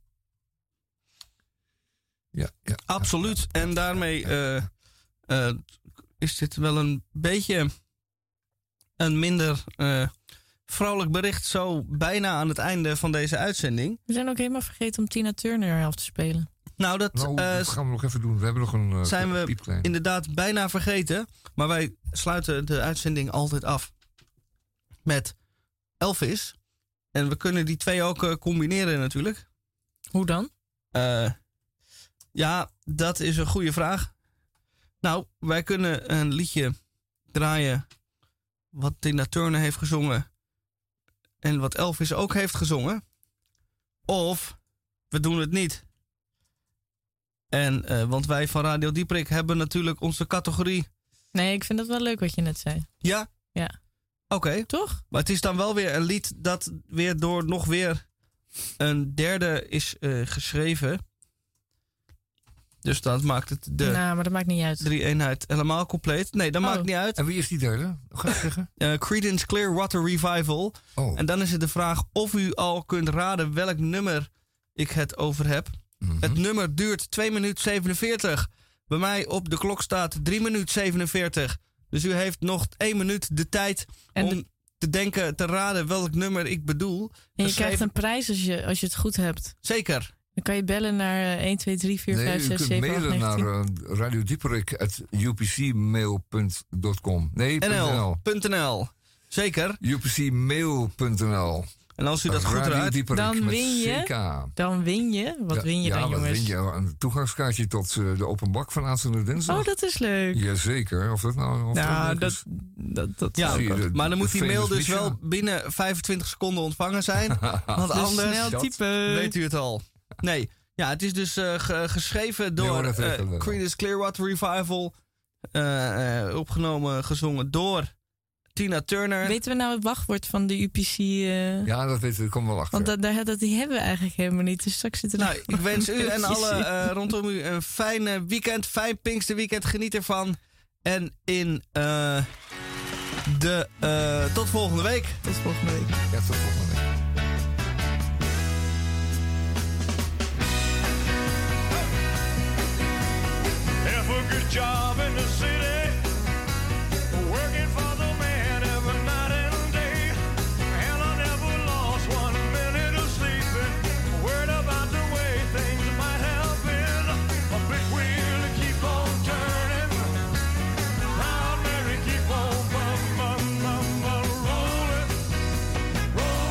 Ja, ja, absoluut. Ja, ja. En daarmee uh, uh, is dit wel een beetje een minder uh, vrolijk bericht, zo bijna aan het einde van deze uitzending. We zijn ook helemaal vergeten om Tina Turner af te spelen. Nou, dat, nou, uh, dat gaan we nog even doen. We hebben nog een uh, zijn we piepklein. Inderdaad bijna vergeten. Maar wij sluiten de uitzending altijd af met Elvis. En we kunnen die twee ook uh, combineren natuurlijk. Hoe dan? Uh, ja, dat is een goede vraag. Nou, wij kunnen een liedje draaien wat Tina Turner heeft gezongen en wat Elvis ook heeft gezongen. Of we doen het niet. En, uh, want wij van Radio Dieprik hebben natuurlijk onze categorie. Nee, ik vind het wel leuk wat je net zei. Ja? Ja. Oké. Okay. Toch? Maar het is dan wel weer een lied dat weer door nog weer een derde is uh, geschreven. Dus dat maakt het de nou, maar dat maakt niet uit. drie eenheid helemaal compleet. Nee, dat oh. maakt niet uit. En wie is die derde? Ga ik zeggen? Uh, Creedence Clearwater Revival. Oh. En dan is het de vraag of u al kunt raden welk nummer ik het over heb. Mm-hmm. Het nummer duurt twee minuten zevenenveertig. Bij mij op de klok staat drie minuten zevenenveertig. Dus u heeft nog één minuut de tijd en om de... te denken, te raden welk nummer ik bedoel. En je Geschreven... krijgt een prijs als je, als je het goed hebt. Zeker. Dan kan je bellen naar uh, één twee drie vier vijf zes zeven acht negen tien. Nee, u kunt mailen naar uh, radiodieperik at u p c mail punt com. Nee, .nl. .nl. Zeker. u p c mail punt n l. En als u dat goed raadt, dan win je. Dan win je. Wat ja, win je ja, dan, jongens? Ja, win je een toegangskaartje tot uh, de open bak van aanstaande dinsdag. Oh, dat is leuk. Jazeker. Of dat nou of nou, dat, dat, dat, dat ja, de, maar dan moet die mail dus Micha. wel binnen vijfentwintig seconden ontvangen zijn. Want dus anders snel typen. Weet u het al. Nee, ja, het is dus uh, ge- geschreven door uh, Creedence Clearwater Revival. Uh, uh, opgenomen, gezongen door Tina Turner. Weten we nou het wachtwoord van de U P C? Uh... Ja, dat weten we. Kom wel achter. Want dat, dat, dat die hebben we eigenlijk helemaal niet. Dus straks zitten nou, ik wens u en alle uh, rondom u een fijn weekend. Fijn Pinksterweekend. Geniet ervan. En in uh, de... Uh, tot volgende week. Tot volgende week. Ja, tot volgende week. Have a good job in the city. Working for the man every night and day. And I never lost one minute of sleeping. Worried about the way things might have been. A big wheel to keep on turning. Proud Mary keep on bum, bum, bum, bum, rolling. Rolling.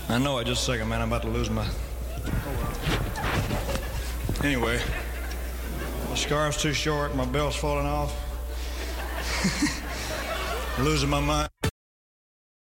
I know it. Just a second, man. I'm about to lose my... Anyway, my scarf's too short. My belt's falling off. Losing my mind.